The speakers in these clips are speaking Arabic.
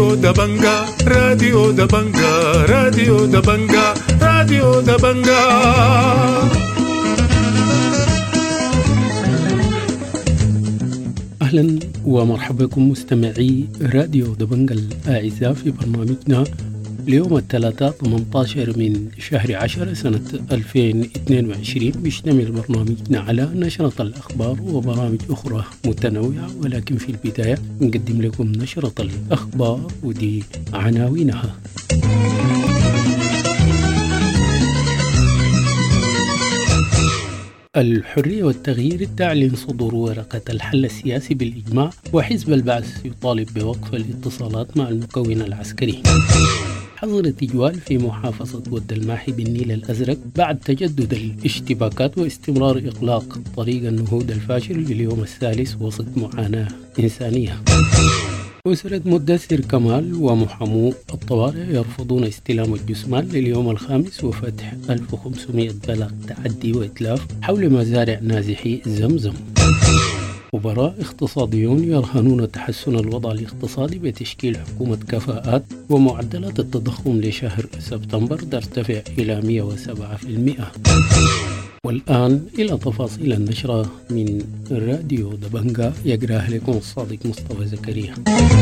راديو دبنجا راديو دبنجا راديو دبنجا راديو دبنجا. أهلا ومرحبا بكم مستمعي راديو دبنجا الأعزاء في برنامجنا اليوم الثلاثاء 18 من شهر 10 سنة 2022. بيشتمل برنامجنا على نشرة الأخبار وبرامج أخرى متنوعة، ولكن في البداية نقدم لكم نشرة الأخبار ودي عناوينها. الحرية والتغيير تعلن صدور ورقة الحل السياسي بالإجماع، وحزب البعث يطالب بوقف الاتصالات مع المكون العسكري. حظر التجوال في محافظة ود الماحي بالنيل الأزرق بعد تجدد الاشتباكات واستمرار إغلاق طريق النهوض الفاشل لليوم الثالث وسط معاناة إنسانية. أسرة مدثر كمال ومحامو الطوارئ يرفضون استلام الجثمان لليوم الخامس وفتح 1500 بلاغ تعدي وإتلاف حول مزارع نازحي زمزم. خبراء اقتصاديون يرهنون تحسن الوضع الاقتصادي بتشكيل حكومة كفاءات، ومعدلات التضخم لشهر سبتمبر ترتفع إلى 107%. والآن إلى تفاصيل النشرة من راديو دبنجا، يقرأها لكم الصادق مصطفى زكريا.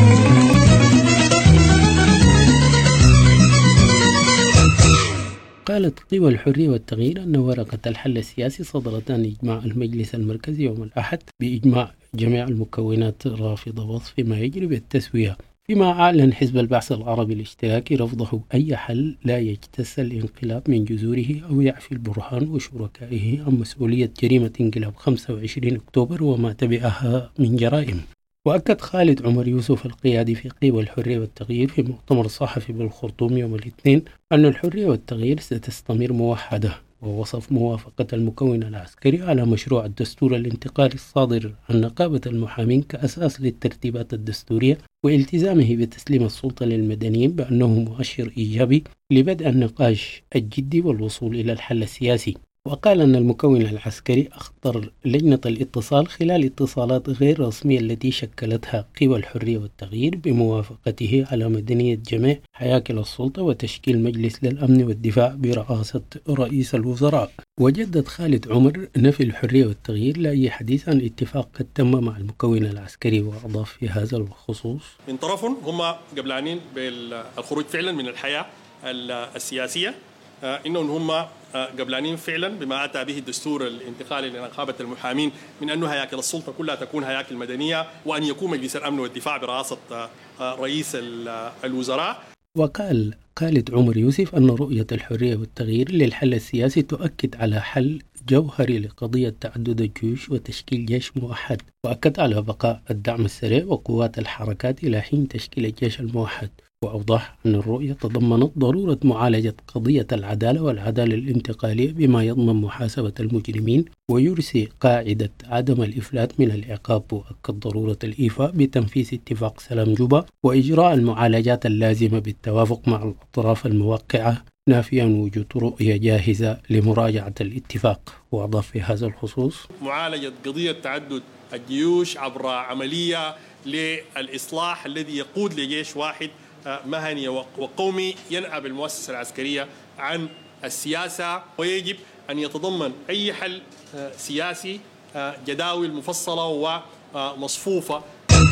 قالت قوى الحرية والتغيير أن ورقة الحل السياسي صدرت عن إجماع المجلس المركزي يوم الأحد بإجماع جميع المكونات رافضة وصف ما يجري بالتسوية، فيما أعلن حزب البعث العربي الاشتراكي رفضه أي حل لا يجتث الانقلاب من جذوره أو يعفي البرهان وشركائه عن مسؤولية جريمة انقلاب 25 أكتوبر وما تبعها من جرائم. وأكد خالد عمر يوسف القيادي في قوى الحرية والتغيير في مؤتمر صحفي بالخرطوم يوم الاثنين أن الحرية والتغيير ستستمر موحدة، ووصف موافقة المكون العسكري على مشروع الدستور الانتقالي الصادر عن نقابة المحامين كأساس للترتيبات الدستورية، والتزامه بتسليم السلطة للمدنيين بأنه مؤشر إيجابي لبدء النقاش الجدي والوصول إلى الحل السياسي. وقال أن المكون العسكري أخطر لجنة الاتصال خلال اتصالات غير رسمية التي شكلتها قوى الحرية والتغيير بموافقته على مدنية جميع حياكل السلطة وتشكيل مجلس للأمن والدفاع برئاسة رئيس الوزراء. وجدد خالد عمر نفي الحرية والتغيير لأي حديث عن اتفاق قد تم مع المكون العسكري، وأضاف في هذا الخصوص: من طرفهم هم قبلانين بالخروج فعلا من الحياة السياسية، إنهم هم قبلانين فعلا بما أتى به الدستور الانتقالي لنقابة المحامين من أن هياكل السلطة كلها تكون هياكل مدنية، وأن يكون مجلس الأمن والدفاع برئاسة رئيس الوزراء. وقال خالد عمر يوسف أن رؤية الحرية والتغيير للحل السياسي تؤكد على حل جوهري لقضية تعدد الجيوش وتشكيل جيش موحد، وأكد على بقاء الدعم السريع وقوات الحركات إلى حين تشكيل الجيش الموحد. وأوضح أن الرؤية تضمنت ضرورة معالجة قضية العدالة والعدالة الانتقالية بما يضمن محاسبة المجرمين ويرسي قاعدة عدم الإفلات من العقاب، وأكد ضرورة الإيفاء بتنفيذ اتفاق سلام جوبا وإجراء المعالجات اللازمة بالتوافق مع الأطراف الموقعة، نافيا وجود رؤية جاهزة لمراجعة الاتفاق. وأضاف في هذا الخصوص: معالجة قضية تعدد الجيوش عبر عملية للإصلاح الذي يقود لجيش واحد مهني وقومي ينأب المؤسسة العسكرية عن السياسة، ويجب أن يتضمن أي حل سياسي جداول مفصلة ومصفوفة.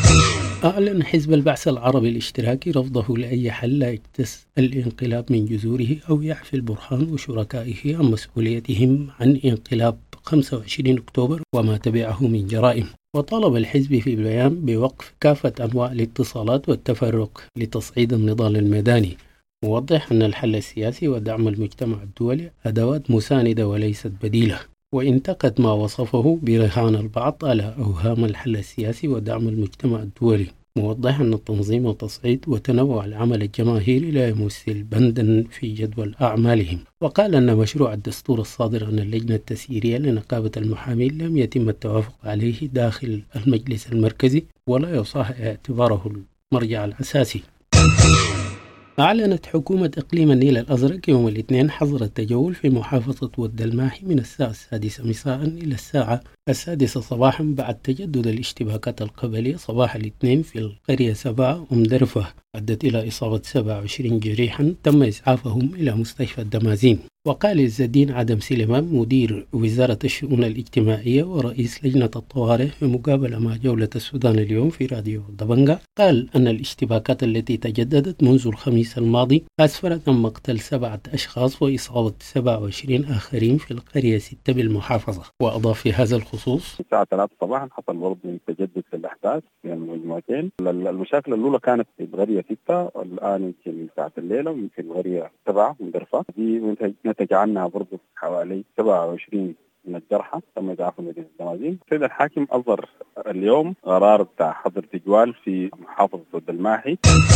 أعلن حزب البعث العربي الاشتراكي رفضه لأي حل لا يجتث الانقلاب من جذوره أو يعفي البرهان وشركائه عن مسؤوليتهم عن انقلاب 25 أكتوبر وما تبعه من جرائم. وطالب الحزب في البيان بوقف كافة أنواع الاتصالات والتفرق لتصعيد النضال الميداني، موضح أن الحل السياسي ودعم المجتمع الدولي أدوات مساندة وليست بديلة. وانتقد ما وصفه برهان البعض على أوهام الحل السياسي ودعم المجتمع الدولي، موضح أن التنظيم والتصعيد وتنوع العمل الجماهيري لا يمثل بندا في جدول أعمالهم. وقال أن مشروع الدستور الصادر عن اللجنة التسييرية لنقابة المحامين لم يتم التوافق عليه داخل المجلس المركزي ولا يصح اعتباره المرجع الأساسي. أعلنت حكومة إقليم النيل الأزرق يوم الاثنين حظر التجول في محافظة ود الماحي من الساعة 6 مساء إلى الساعة 6 صباحا بعد تجدد الاشتباكات القبلية صباح الاثنين في القرية 7 درفة أدت إلى إصابة 27 جريحا تم إسعافهم إلى مستشفى الدمازين. وقال عز الدين عدم سليمان مدير وزارة الشؤون الاجتماعية ورئيس لجنة الطوارئ في مقابلة مع جولة السودان اليوم في راديو دبنجا قال أن الاشتباكات التي تجددت منذ الخميس الماضي أسفرت عن مقتل 7 أشخاص وإصابة 27 آخرين في القرية 6 بالمحافظة. وأضاف في هذا الخصوص الساعة 3 صباحا حصل برضه تجدد في الأحداث بين المجموعتين. المشاكل الأولى كانت في القرية 6 والآن يمكن ساعة الليلة ويمكن القرية 7 درفة. دي نتج عنها برضه حوالي 27 من الجرحى تم إسعافهم مدينة الدمازين. السيد الحاكم أصدر اليوم قرار بتاع حظر تجوال في محافظة ود الماحي.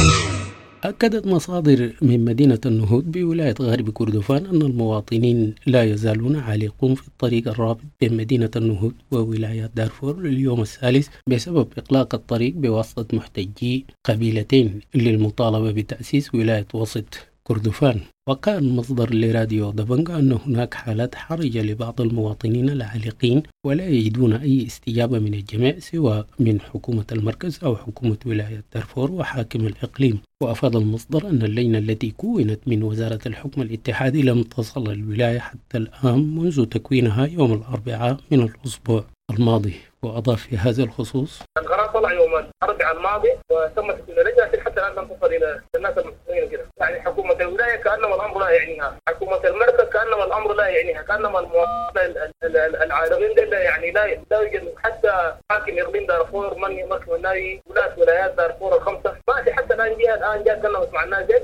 أكدت مصادر من مدينة النهود بولاية غرب كردفان أن المواطنين لا يزالون عالقون في الطريق الرابط بين مدينة النهود وولاية دارفور لليوم الثالث بسبب إغلاق الطريق بواسطة محتجي قبيلتين للمطالبة بتأسيس ولاية وسط كردفان. وقال مصدر لراديو دبنجا أن هناك حالات حرجة لبعض المواطنين العالقين ولا يجدون أي استجابة من الجميع سواء من حكومة المركز أو حكومة ولاية دارفور وحاكم الإقليم. وأفاد المصدر أن اللجنة التي كونت من وزارة الحكم الاتحادي لم تصل الولاية حتى الآن منذ تكوينها يوم الأربعاء من الأسبوع الماضي. وأضاف في هذا الخصوص القرار طلع يوم الأربعاء الماضي وتم تكوين اللجنة حتى الآن لم تصل إلى الناس المسؤولين كده. يعني حكومة الولاية كأنما الأمر لا يعنيها، حكومة المركز كأنما الأمر لا يعنيها، كأنما المواطنين العارضين دول يعني لا يوجد حتى حاكم إقليم دارفور من يمثل النادي ولايات دارفور الخمسة ماشي حتى الآن جاء تكلمت مع الناس.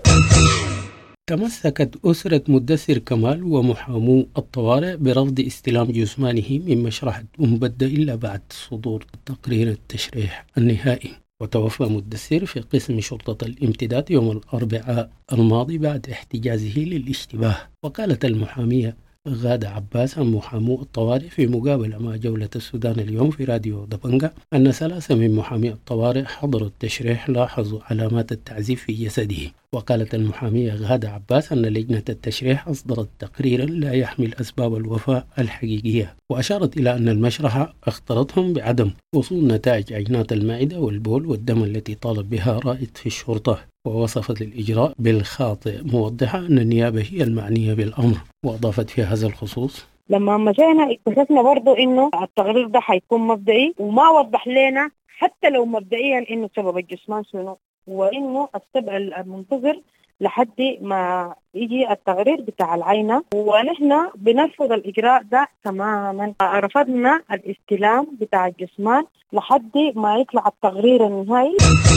تمسكت أسرة مدثر كمال ومحامو الطوارئ برفض استلام جثمانه من مشرحة أمبدة إلا بعد صدور تقرير التشريح النهائي. وتوفى مدثر في قسم شرطة الامتداد يوم الأربعاء الماضي بعد احتجازه للاشتباه. وقالت المحامية غادة عباس عن محامو الطوارئ في مقابلة مع جولة السودان اليوم في راديو دبنجا أن 3 من محامي الطوارئ حضروا التشريح لاحظوا علامات التعذيب في جسده. وقالت المحامية غادة عباس أن لجنة التشريح أصدرت تقريرا لا يحمل أسباب الوفاة الحقيقية. وأشارت إلى أن المشرحة أخطرتهم بعدم وصول نتائج عينات المعدة والبول والدم التي طالب بها رائد في الشرطة. ووصفت الإجراء بالخاطئ موضحة أن النيابة هي المعنية بالأمر. وأضافت في هذا الخصوص لما مشينا اكتشفنا برضو إنه التقرير ده حيكون مبدئي وما وضح لنا حتى لو مبدئيا إنه سبب الجثمان شنو وإنه السبب المنتظر لحد ما يجي التقرير بتاع العينة. ونحن بنرفض الإجراء ده تماما. رفضنا الاستلام بتاع الجثمان لحد ما يطلع التقرير النهائي.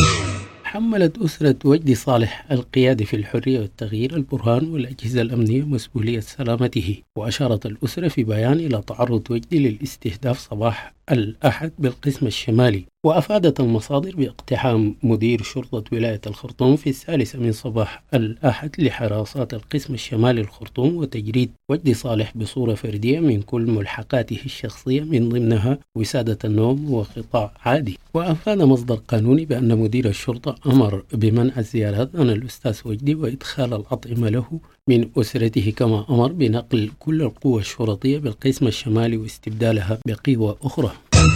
حملت أسرة وجدي صالح القيادي في الحرية والتغيير البرهان والأجهزة الأمنية مسؤولية سلامته. وأشارت الأسرة في بيان إلى تعرض وجدي للاستهداف صباح الأحد بالقسم الشمالي. وأفادت المصادر باقتحام مدير شرطة ولاية الخرطوم في 3 من صباح الأحد لحراسات القسم الشمالي الخرطوم وتجريد وجدي صالح بصورة فردية من كل ملحقاته الشخصية من ضمنها وسادة النوم وقطاع عادي. وأفاد مصدر قانوني بأن مدير الشرطة أمر بمنع الزيارات عن الأستاذ وجدي وإدخال الأطعمة له من أسرته، كما أمر بنقل كل القوى الشرطية بالقسم الشمالي واستبدالها بقوى أخرى.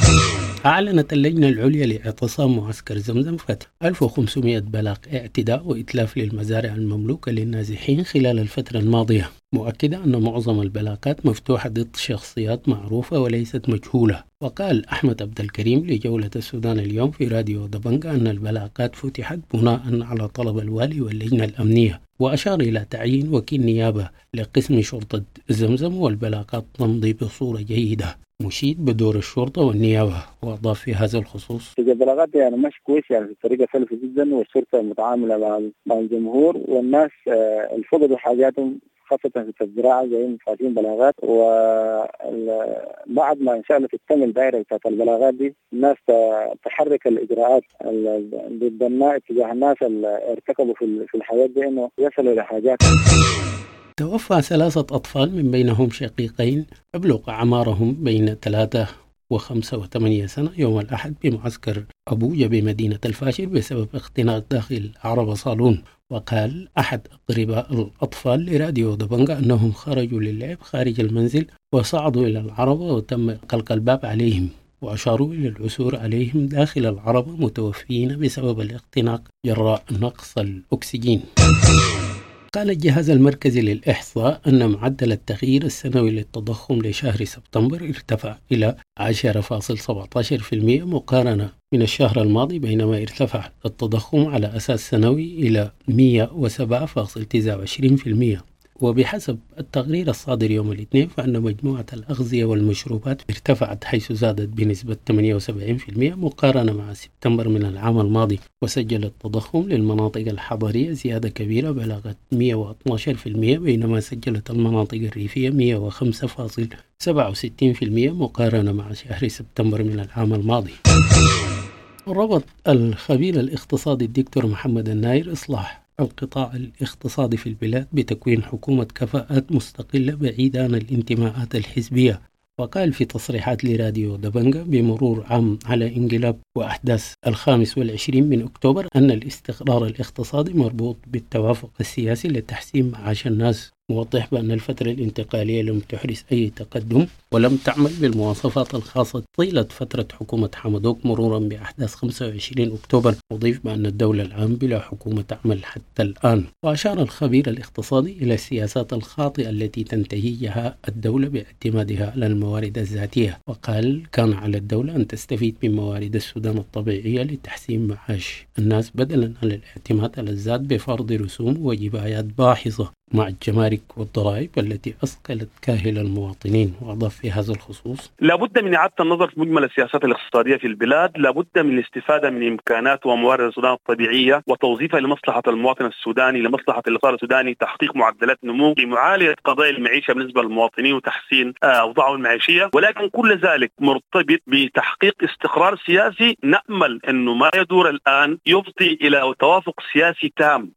أعلنت اللجنة العليا لاعتصام معسكر زمزم فتح 1500 بلاغ اعتداء وإتلاف للمزارع المملوكة للنازحين خلال الفترة الماضية، مؤكدة أن معظم البلاغات مفتوحة ضد شخصيات معروفة وليست مجهولة. وقال أحمد عبد الكريم لجولة السودان اليوم في راديو دبنجا أن البلاغات فتحت بناء على طلب الوالي واللجنة الأمنية. وأشار إلى تعيين وكيل نيابة لقسم شرطة زمزم والبلاغات تمضي بصورة جيدة مشيد بدور الشرطة والنيابة. وأضاف في هذا الخصوص البلاغات يعني مش كويس يعني بطريقة سلسة جدا، والشرطة متعاملة مع الجمهور والناس الفقدوا حاجاتهم خاصة في الزراعة جايين فاتين بلاغات. وبعد ما إن شاء الله تكتمل الدائرة بتاعت البلاغات دي الناس تحرك الإجراءات ضد الناس تجاه الناس اللي ارتكبوا في الحياة دي إنه يصلوا لحاجات. توفى 3 أطفال من بينهم شقيقين أبلغ أعمارهم بين 3 و5 و8 سنة يوم الأحد بمعسكر أبوجة بمدينة الفاشر بسبب اختناق داخل عربة صالون. وقال أحد أقرباء الأطفال لراديو دبنجا أنهم خرجوا للعب خارج المنزل وصعدوا إلى العربة وتم غلق الباب عليهم، وأشاروا إلى العثور عليهم داخل العربة متوفين بسبب الاختناق جراء نقص الأكسجين. قال الجهاز المركزي للإحصاء أن معدل التغيير السنوي للتضخم لشهر سبتمبر ارتفع إلى 10.17% مقارنة من الشهر الماضي، بينما ارتفع التضخم على أساس سنوي إلى 107.29%. وبحسب التقرير الصادر يوم الاثنين فإن مجموعة الأغذية والمشروبات ارتفعت حيث زادت بنسبة 78% مقارنة مع سبتمبر من العام الماضي، وسجل التضخم للمناطق الحضرية زيادة كبيرة بلغت 112%، بينما سجلت المناطق الريفية 105.67% مقارنة مع شهر سبتمبر من العام الماضي. ربط الخبير الاقتصادي الدكتور محمد الناير إصلاح القطاع الاقتصادي في البلاد بتكوين حكومة كفاءات مستقلة بعيدة عن الانتماءات الحزبية. وقال في تصريحات لراديو دبنجا بمرور عام على انقلاب وأحداث 25 من أكتوبر أن الاستقرار الاقتصادي مربوط بالتوافق السياسي لتحسين معاش الناس، موضح بأن الفترة الانتقالية لم تحرز أي تقدم ولم تعمل بالمواصفات الخاصة طيلة فترة حكومة حمدوك مرورا بأحداث 25 أكتوبر، وضيف بأن الدولة الآن بلا حكومة تعمل حتى الآن. وأشار الخبير الاقتصادي إلى السياسات الخاطئة التي تنتهجها الدولة باعتمادها على الموارد الذاتية، وقال كان على الدولة أن تستفيد من موارد السودان الطبيعية لتحسين معاش الناس بدلا عن الاعتماد على الذات بفرض رسوم وجبايات باحظة مع الجمارك والضرائب التي أثقلت كاهل المواطنين. وأضاف في هذا الخصوص: لابد من إعادة النظر في مجمل السياسات الاقتصادية في البلاد، لابد من الاستفادة من إمكانات وموارد السودان الطبيعية وتوظيفها لمصلحة المواطن السوداني، لمصلحة الاقتصاد السوداني، تحقيق معدلات نمو لمعالجة قضايا المعيشة بالنسبة للمواطنين وتحسين أوضاعهم المعيشية، ولكن كل ذلك مرتبط بتحقيق استقرار سياسي نأمل أنه ما يدور الآن يفضي إلى توافق سياسي تام.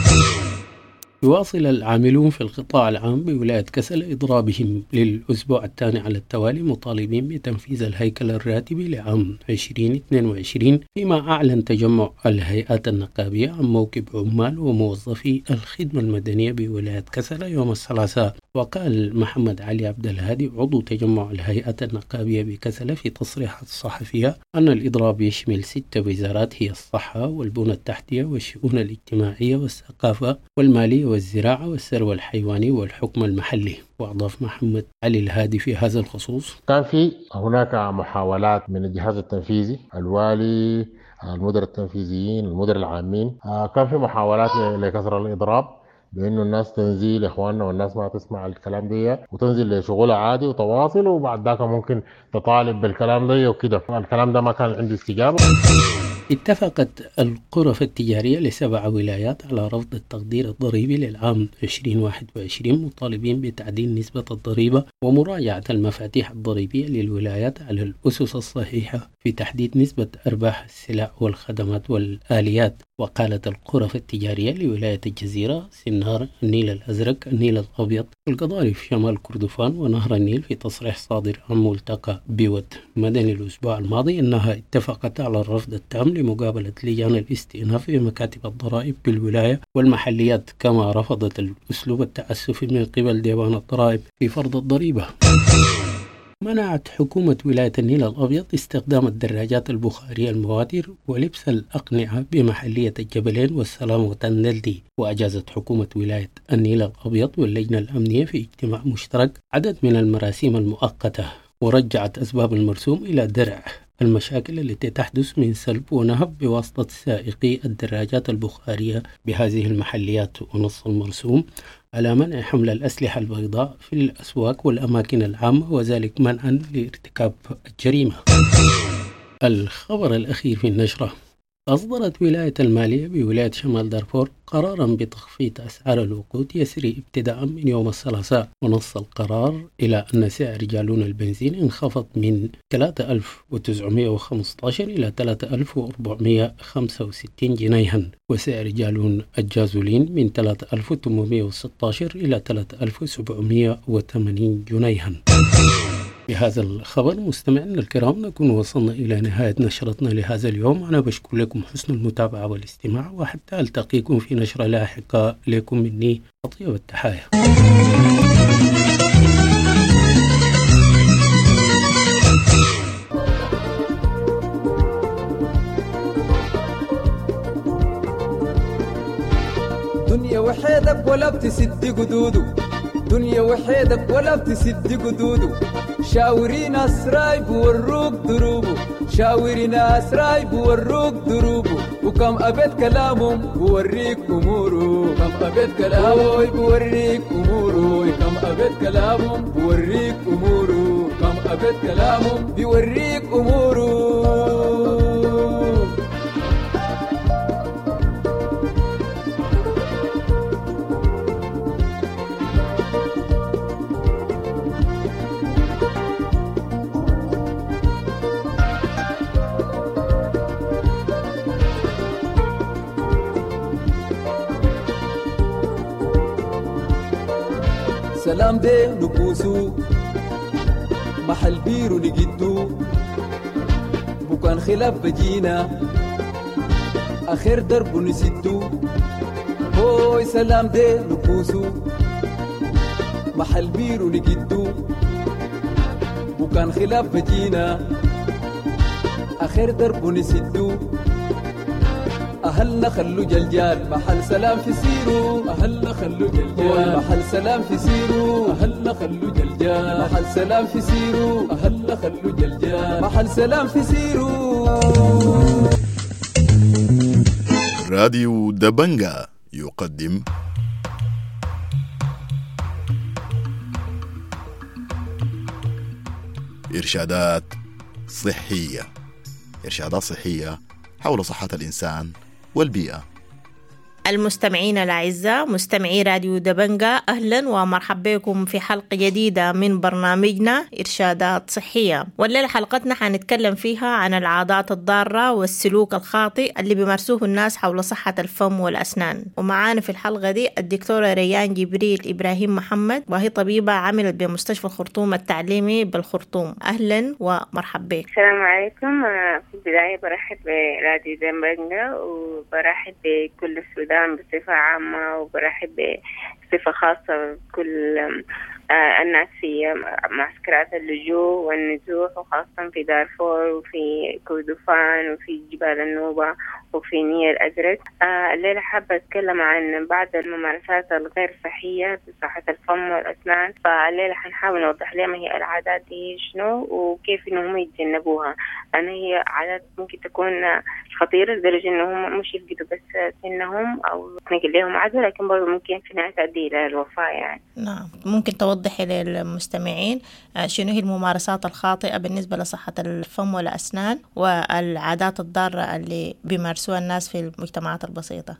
يواصل العاملون في القطاع العام بولاية كسل إضرابهم للأسبوع الثاني على التوالي مطالبين بتنفيذ الهيكل الراتبي لعام 2022، فيما أعلن تجمع الهيئات النقابية عن موكب عمال وموظفي الخدمة المدنية بولاية كسل يوم الثلاثاء. وقال محمد علي عبد الهادي عضو تجمع الهيئات النقابية بكسل في تصريحات صحفية أن الإضراب يشمل 6 وزارات هي الصحة والبنى التحتية والشؤون الاجتماعية والثقافة والمالية والزراعة والثروة الحيواني والحكم المحلي. وأضاف محمد علي الهادي في هذا الخصوص: كان في هناك محاولات من الجهاز التنفيذي، الوالي، المدراء التنفيذيين، المدراء العامين، كان في محاولات لكسر الإضراب بأنه الناس تنزل إخواننا والناس ما تسمع الكلام ده وتنزل لشغلها عادي وتواصل، وبعد ذاك ممكن تطالب بالكلام ده وكده. الكلام ده ما كان عنده استجابة. اتفقت الغرف التجارية ل7 ولايات على رفض التقدير الضريبي للعام 2021 مطالبين بتعديل نسبة الضريبة ومراجعة المفاتيح الضريبية للولايات على الأسس الصحيحة في تحديد نسبة أرباح السلع والخدمات والآليات. وقالت الغرف التجارية لولاية الجزيرة، سنار، النيل الأزرق، النيل الأبيض، القضارف شمال كردفان ونهر النيل في تصريح صادر عن ملتقى بيوت مدني الأسبوع الماضي أنها اتفقت على الرفض التام لمقابلة لجان الاستئناف في مكاتب الضرائب بالولاية والمحليات، كما رفضت الأسلوب التعسفي من قبل ديوان الضرائب في فرض الضريبة. منعت حكومة ولاية النيل الأبيض استخدام الدراجات البخارية المواتر ولبس الأقنعة بمحلية الجبلين والسلام وتندلدي. وأجازت حكومة ولاية النيل الأبيض واللجنة الأمنية في اجتماع مشترك عدد من المراسيم المؤقتة، ورجعت أسباب المرسوم إلى درع المشاكل التي تحدث من سلب ونهب بواسطة سائقي الدراجات البخارية بهذه المحليات، ونص المرسوم على منع حمل الأسلحة البيضاء في الأسواق والأماكن العامة، وذلك منعا لارتكاب الجريمة. الخبر الأخير في النشرة: أصدرت ولاية المالية بولاية شمال دارفور قرارا بتخفيض أسعار الوقود يسري ابتداء من يوم الثلاثاء، ونص القرار إلى أن سعر جالون البنزين انخفض من 3915 إلى 3465 جنيها، وسعر جالون الجازولين من 3816 إلى 3780 جنيها. بهذا الخبر مستمعينا الكرام نكون وصلنا إلى نهاية نشرتنا لهذا اليوم. أنا بشكر لكم حسن المتابعة والاستماع، وحتى ألتقيكم في نشرة لاحقة. لكم مني أطيب التحايا. دنيا وحيدك ولا بتسد قدوده، دنيا وحيدك ولا بتسد قدوده، شاوري ناس رايب وروك دروبه، شاوري ناس رايب وروك دروبه، وكم أبد كلامهم بوريك أموره، كم أبد كلامهم بوريك أموره، كم أبد كلامهم بوريك أموره، كم أبد كلامهم بوريك أموره. سلام دي نبوسو محل بيرو نجدو بكان خلاف بجينا آخر درب نسدو هوي سلام دي نبوسو محل بيرو نجدو بكان خلاف بجينا آخر درب نسدو أهلنا خلو جلجال محل سلام في سيرو، أهلنا خلو جلجال محل سلام في سيرو، أهلنا خلو جلجال محل سلام في سيرو، أهلنا خلو جلجال محل سلام في سيرو. راديو دبنجا يقدم إرشادات صحية، إرشادات صحية حول صحة الإنسان والبيئة. المستمعين الأعزاء مستمعي راديو دبنجا، أهلا ومرحبا بكم في حلقة جديدة من برنامجنا إرشادات صحية. والليلة حلقتنا حنتكلم فيها عن العادات الضارة والسلوك الخاطئ اللي بيمارسوه الناس حول صحة الفم والأسنان. ومعانا في الحلقة دي الدكتورة ريان جبريل إبراهيم محمد، وهي طبيبة عملت بمستشفى الخرطوم التعليمي بالخرطوم. أهلا ومرحبا. السلام عليكم. في البداية برحب براديو دبنجا وبرحب بكل السودان بصفة عامة، وبرحب بصفة خاصة بكل الناس في معسكرات اللجوء والنزوح، وخاصة في دارفور وفي كردفان وفي جبال النوبة وفي نيل الأزرق. الليلة حابة أتكلم عن بعض الممارسات الغير صحية في صحة الفم والأسنان. فالليلة حنحاول نوضح لهم هي العادات دي شنو وكيف إنهم يتجنبوها. لأن هي عادات ممكن تكون خطيرة لدرجة إنهم مش يفقدوا بس سنهم أو تنقل لهم عدوى، لكن برضو ممكن في النهاية تؤدي إلى الوفاة يعني. نعم، ممكن توضحي للمستمعين شنو هي الممارسات الخاطئة بالنسبة لصحة الفم والأسنان والعادات الضارة اللي بيمارسوها الناس في المجتمعات البسيطة؟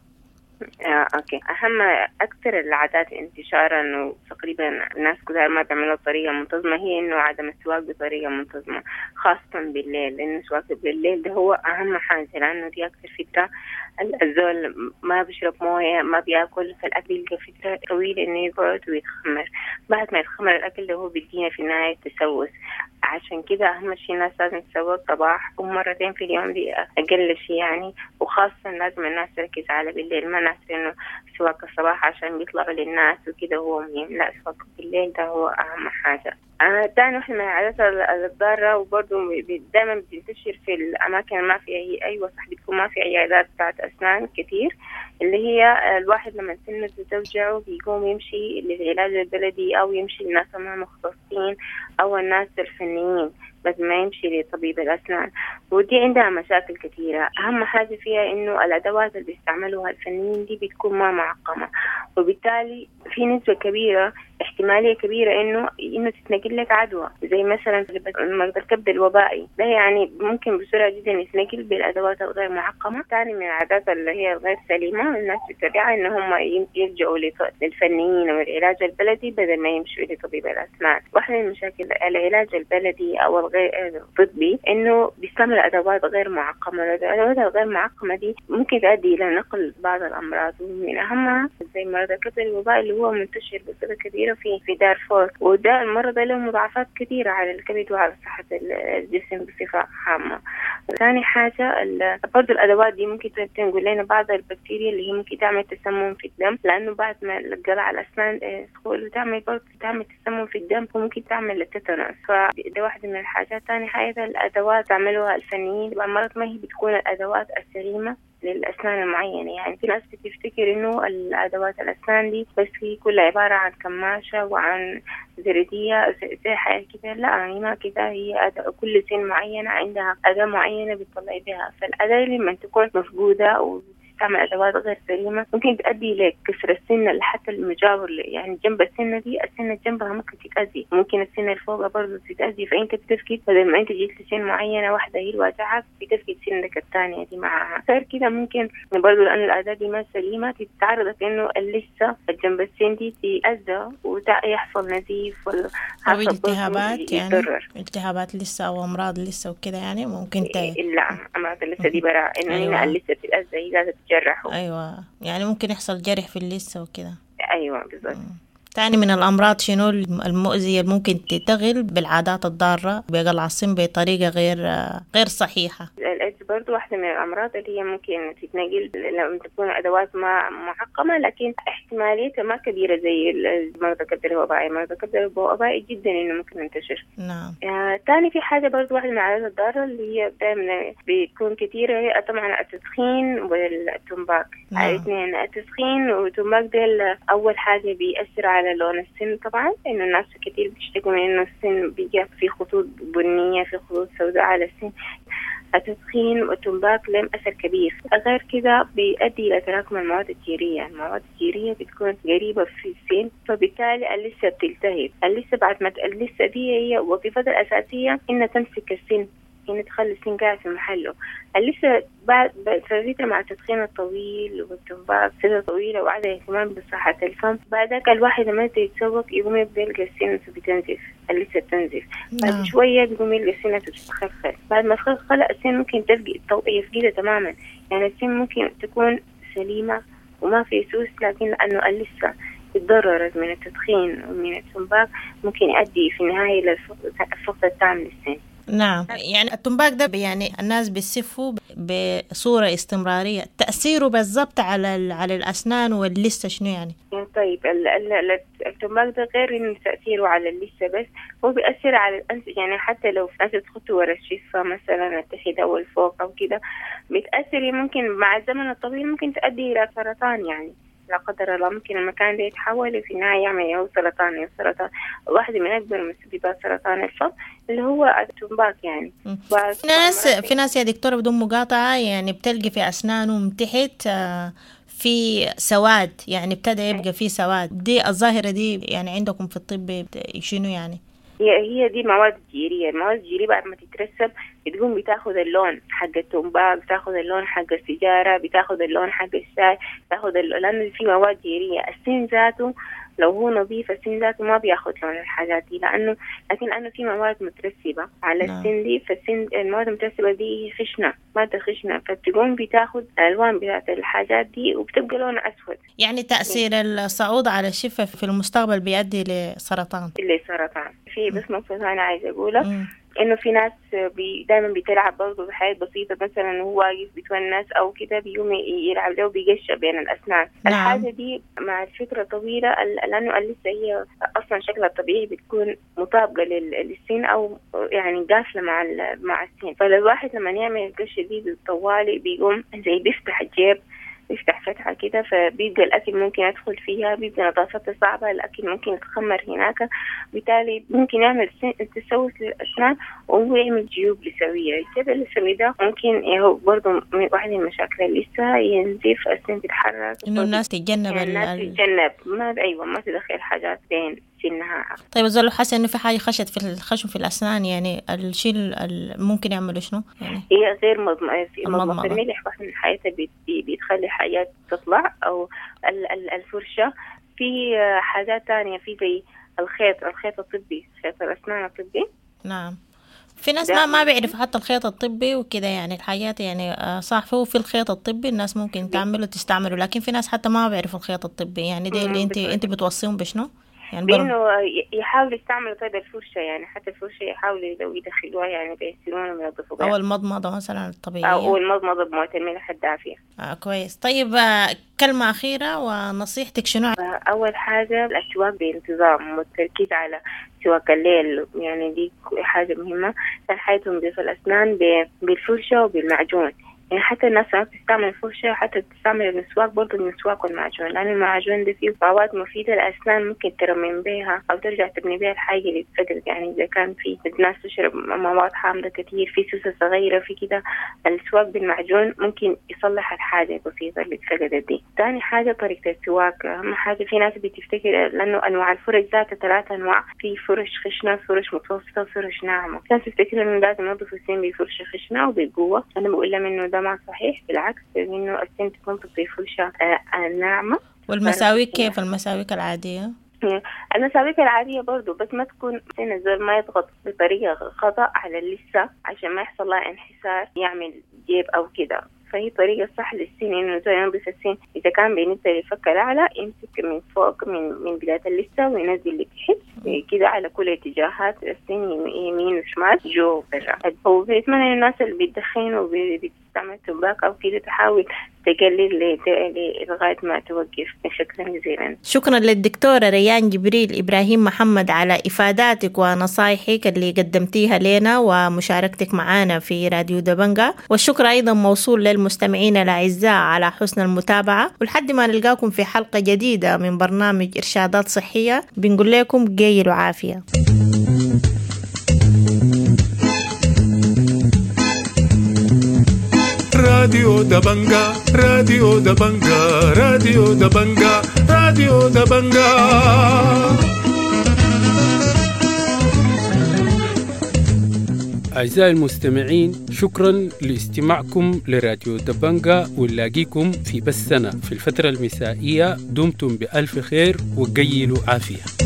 أوكي. أكثر العادات انتشارا وتقريبا الناس كلها ما بيعملوها بطريقة منتظمة هي إنه عدم السواق بطريقة منتظمة، خاصة بالليل، لأن السواق بالليل ده هو أهم حاجة، لأنه دي أكثر فترة الزول ما بيشرب موية ما بيأكل، فالأكل يلقى فترة طويلة إنه يقعد ويتخمر. بعد ما يتخمر الأكل ده هو بيدينا في النهاية تسوس. عشان كده أهم شيء الناس لازم تسوق صباح ومرتين في اليوم، دي أقل شيء يعني. وخاصة لازم الناس تركز على بالليل، ما ناس إنه سواق الصباح عشان بيطلعوا للناس وكده هو مهم، لا، سواق بالليل ده هو أهم حاجة. تاني واحدة من العادات الضارة وبرضو دائما بتنتشر في الأماكن ما في أي صح بتكون ما في عيادات بتاعت أسنان كتير، اللي هي الواحد لما سنه توجعه بيقوم يمشي للعلاج البلدي أو يمشي للناس المختصين أو الناس الفنيين، بس ما يمشي لطبيب الأسنان. ودي عندها مشاكل كثيرة. أهم حاجة فيها إنه الأدوات اللي بيستعملوها الفنيين دي بتكون ما معقمة، وبالتالي في نسبة كبيرة احتمالية كبيرة إنه تتنقل لك عدوى، زي مثلا الكبد الوبائي ده، يعني ممكن بسرعة جدا يتنقل بالأدوات الغير معقمة. ثاني من العادات اللي هي غير سليمة الناس بتتبعها إن هم يلجأوا للفنيين والعلاج البلدي بدل ما يمشوا لطبيب الأسنان. واحدة من مشاكل العلاج البلدي أو الغير الطبي إنه بيستعمل أدوات غير معقمة. الأدوات الغير معقمة دي ممكن تؤدي إلى نقل بعض الأمراض، ومن أهمها زي مرض الكبد الوبائي اللي هو منتشر بصورة كبيرة في دارفور. وده المرض اللي له مضاعفات كثيرة على الكبد وعلى صحة الجسم بصفة عامة. ثاني حاجة برضو الأدوات دي ممكن تنقل لنا بعض البكتيريا اللي هي ممكن تعمل تسمم في الدم، لأنه بعد ما القلع الأسنان تعمل تسمم في الدم وممكن تعمل التتنس، فده واحدة من الحاجات. ثاني حاجة الأدوات تعملوها الفنيين مرات ما هي بتكون الأدوات السليمة للأسنان المعينة. يعني في ناس بتفتكر إنه الأدوات الأسنان دي بس هي كلها عبارة عن كماشة وعن زردية زي حاجة كده، لا هي ما كده، هي كل سن معينة عندها أداة معينة بتطلع بها. فالأداة لما تكون مفقودة تعمل أدوات غير سليمة ممكن تؤدي لكسر السنة حتى المجاور، يعني جنب السنة دي السنة جنبها ممكن تتأذي، ممكن السنة اللي فوقها برضه تتأذي. فأنت بتفقد بدل ما أنت جيت لسن معينة واحدة هي الواجعة بتفقد سنك الثانية دي معها. غير كده ممكن برضه لأن الأداة دي ما سليمة تتعرض إنه اللثة جنب السن دي تتأذى ويحصل نزيف أو التهابات، يعني التهابات لسه أو أمراض لسه وكده، يعني ممكن لا أمراض اللثة دي برا إنه هنا اللثة تتأذى هي لازم تجرحوا. أيوة، يعني ممكن يحصل جرح في اللثة وكده. أيوة بالضبط. تاني من الأمراض شنو المؤذية ممكن تتغل بالعادات الضارة بقلع السن بطريقة غير صحيحة؟ الإيدز برضو واحدة من الأمراض اللي هي ممكن تتنقل لما تكون أدوات ما معقمة، لكن احتماليتها ما كبيرة زي مرضى كبد الوبائي. مرضى كبد الوبائي جدا إنه ممكن ينتشر. نعم. تاني في حاجة برضو واحدة من العادات الضارة اللي هي دائما بتكون كثيرة، هي طبعا التدخين والتمباك. الاثنين التدخين والتمباك ده أول حاجة بيأثر على لون السن طبعا، إنه الناس كتير بتشتكوا من إنه السن بيجي في خطوط بنية، في خطوط سوداء على السن. التدخين والتمباك لهم أثر كبير. غير كده بيؤدي إلى تراكم المواد الجيرية. المواد الجيرية بتكون قريبة في السن، فبالتالي اللثة بتلتهب. اللثة بعد ما اللثة دي هي وظيفتها الأساسية إنها تمسك السن، إن تخلي السن قاعد في محله. اللثة بعد فترة مع التدخين الطويل والتمباك فترة طويلة وعدم اهتمام بصحة الفم، بعد ذاك الواحد لما يتسوق يقوم يبدأ يلقى السن بتنزف، اللثة تنزف. بعد شوية بيقوم يلقى السن تتخلخل. بعد ما تخلخل السن ممكن يفقدها تماما. يعني السن ممكن تكون سليمة وما في سوس، لكن لأنه اللثة اتضررت من التدخين ومن التمباك ممكن يؤدي في النهاية للفقد التام للسن. نعم. يعني التمباك ده يعني الناس بيسفوا بصورة استمرارية، تأثيره بالضبط على الأسنان واللثة شنو يعني؟ طيب التمباك ده غير إنه تأثيره على اللثة بس هو بيأثر على الأنف. يعني حتى لو أنت تخطو ورا الشفة مثلا التحت أو الفوق أو كده بتأثر، ممكن مع الزمن الطويل ممكن تؤدي إلى سرطان. يعني لا قدر الله ممكن المكان ده يتحول في النهاية يعمل سرطان. واحدة من أكبر مسببات سرطان الفم اللي هو التمباك. يعني في ناس يا دكتورة بدون مقاطعة يعني بتلقي في أسنانهم تحت في سواد، يعني ابتدى يبقى في سواد. دي الظاهرة دي يعني عندكم في الطب شنو يعني؟ هي دي مواد جيرية. المواد الجيرية بعد ما تترسب بتقوم بتاخذ اللون حق التمباك، بتاخذ اللون حق السيجارة، بتاخذ اللون حق الشاي، لأنه في مواد جيرية. السن ذاته لو هو نظيف السن ذاته ما بياخذ لون الحاجات دي، لأنه في مواد مترسبة على السن دي. فالسن المواد المترسبة دي خشنة، مادة خشنة، فبتقوم بتاخذ الألوان بتاعت الحاجات دي وبتبقى لون أسود. يعني تأثير الصعود على الشفة في المستقبل بيؤدي لسرطان. في بس نقطة أنا عايزة أقولها، إنه في ناس دائما بتلعب برضه بحاجات بسيطة، مثلا هو واقف بتونس أو كده بيقوم يلعب له وبيقشع بين الأسنان. الحاجة دي مع الفترة طويلة لأنه اللثة هي أصلا شكلها الطبيعي بتكون مطابقة للسن أو يعني قافلة مع السن. فالواحد لما يعمل القشة دي طوالي بيقوم زي بيفتح الجيب، يفتح فتحة كده، فبيبقى الأكل ممكن يدخل فيها، بيبقى نظافتها صعبة، الأكل ممكن يتخمر هناك، بالتالي ممكن يعمل تسوس للأسنان وهو يعمل جيوب لثوية. الجيب اللثوي ده ممكن هو برضه واحد من المشاكل اللي لسه ينزف، السن تتحرك، إنه الناس تتجنب ما تدخل حاجات بين سنها. طيب إذا لو حاسة إنه في حاجة خشن في الأسنان، يعني الشيء ممكن يعمله شنو؟ يعني هي غير مضمضة الملح واحد من حياتها بتخلي حاجات تطلع، أو الفرشة. في حاجات تانية في زي الخيط الطبي، خيط الأسنان الطبي. نعم. في ناس ما بيعرف حتى الخيط الطبي وكده، يعني الحاجات يعني صح، هو في الخيط الطبي الناس ممكن تعمله تستعمله، لكن في ناس حتى ما بيعرفوا الخيط الطبي. يعني ده اللي انت بتوصيهم بشنو؟ يعني بإنه يحاولوا يستعملوا طيب الفرشة، يعني حتى الفرشة يحاولوا لو يدخلوها يعني بيغسلوها وينظفوا بها، أو المضمضة مثلا الطبيعية، أو المضمضة بموية الملح الدافية. كويس. طيب كلمة أخيرة ونصيحتك شنو؟ أول حاجة الأسواق بانتظام والتركيز على سواق الليل، يعني دي حاجة مهمة. ثاني حاجة تنظيف الأسنان بالفرشة وبالمعجون، يعني حتى الناس ما بتستعمل الفرشة حتى تستعمل المسواك، برضه المسواك والمعجون، لأن المعجون ده فيه مواد مفيدة للأسنان ممكن ترمم بيها أو ترجع تبني بيها الحاجة اللي اتفقدت. يعني إذا كان في الناس تشرب مواد حامضة كتير، في سوسة صغيرة في كده، السواك بالمعجون ممكن يصلح الحاجة البسيطة اللي اتفقدت دي. تاني حاجة طريقة السواك، أهم حاجة في ناس بتفتكر لأنه أنواع الفرش ذاتها 3 أنواع، في فرش خشنة، فرش متوسطة، فرش ناعمة. ناس تفتكر إنه لازم ينظفوا السن بفرشة خشنة وبقوة، أنا بقول لهم إنه ده ما صحيح، بالعكس، إنه السن تكون بفرشة ناعمة. والمساويك كيف المساويك العادية؟ المساويك العادية برضو، بس ما تكون سن الزول ما يضغط بطريقة خطأ على اللثة عشان ما يحصل لها انحسار يعمل جيب أو كده. فهي طريقة صح للسن إنه زي ينظف السن، إذا كان بالنسبة للفك الأعلى يمسك من فوق من بداية اللثة وينزل لتحت كده على كل اتجاهات السن، يمين وشمال جو وبرا. وبيتمنى الناس اللي بيدخنوا وبتستعمل تباك أو كده تحاول تقلل لغاية ما توقف. شكرا جزيلا. شكرا للدكتورة ريان جبريل إبراهيم محمد على إفاداتك ونصايحك اللي قدمتيها لنا ومشاركتك معنا في راديو دبنجة، والشكر أيضا موصول للمستمعين الأعزاء على حسن المتابعة. ولحد ما نلقاكم في حلقة جديدة من برنامج إرشادات صحية بنقول لكم جيلوا عافية. راديو دبنجا راديو دبنجا راديو دبنجا راديو دبنجا. أعزائي المستمعين، شكرا لاستماعكم لراديو دبنجا، ونلاقيكم في بثنا في الفترة المسائية. دمتم بألف خير وقيلوا عافية.